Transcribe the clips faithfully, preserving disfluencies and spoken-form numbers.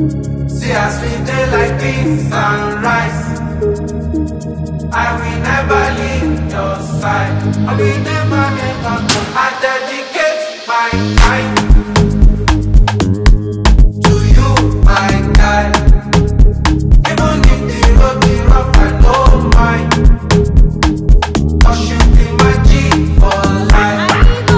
See as we dey like beans and rice. I will never leave your side. I will never ever go. I dedicate my time to you, my guy. Even if the road be rough, I don't mind. Cause you be my G for life.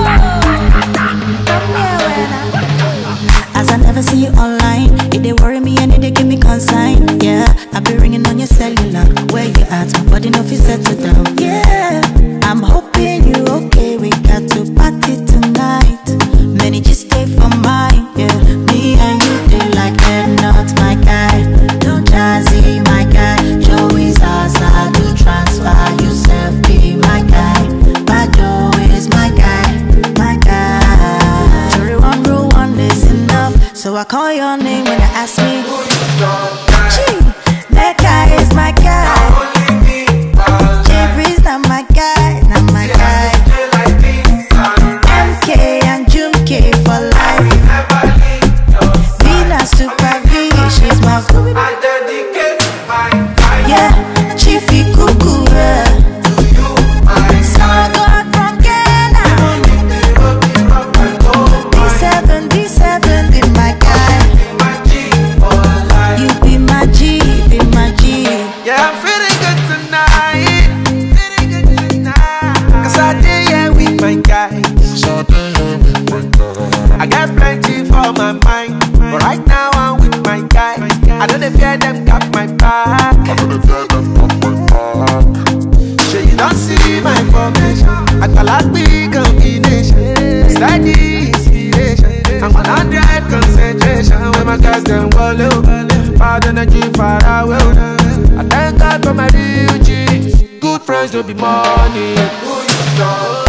As I never see you online, it dey worry me and it dey give me consign. Yeah, I be ringing on your cellular. Where you at? My body no fit settle down. Yeah, I'm hoping you okay. We got to party tonight. Many just stay for mine. Yeah, me and you dey like they're not my guy. Don't jazzy my guy. Joey's ours. I do transfer. You self be my guy. Bado is my guy, my guy. Jury one rule one is enough. So I call your name when you ask me Who you don't guy? Gee, that guy is my guy. Now only me, my Jeffrey's not my guy, not my See as guy. we dey like beans and rice. M K and Jumke for life. Never leave your side. Vina Super V, she's my I dedicate my time yeah, Chiefy Cuckoo, yeah. to you, my So guy. God from Ghana. Even if the road be rough, I don't D mind. seven, D seven, be my guy. Be my G for life. You be my G, be my G. Yeah, I'm feeling good tonight. Feeling good tonight. Cause I did yeah with my guys. I got plenty for my mind. But right now I'm with my guy. I don't fear them got my back. Sure you don't see my formation. I call out big combination. Steady inspiration. I'm one hundred concentration. When my guys them wallow. Bad energy far away. I thank God for my real G's. Good friends don't be money. Who you know?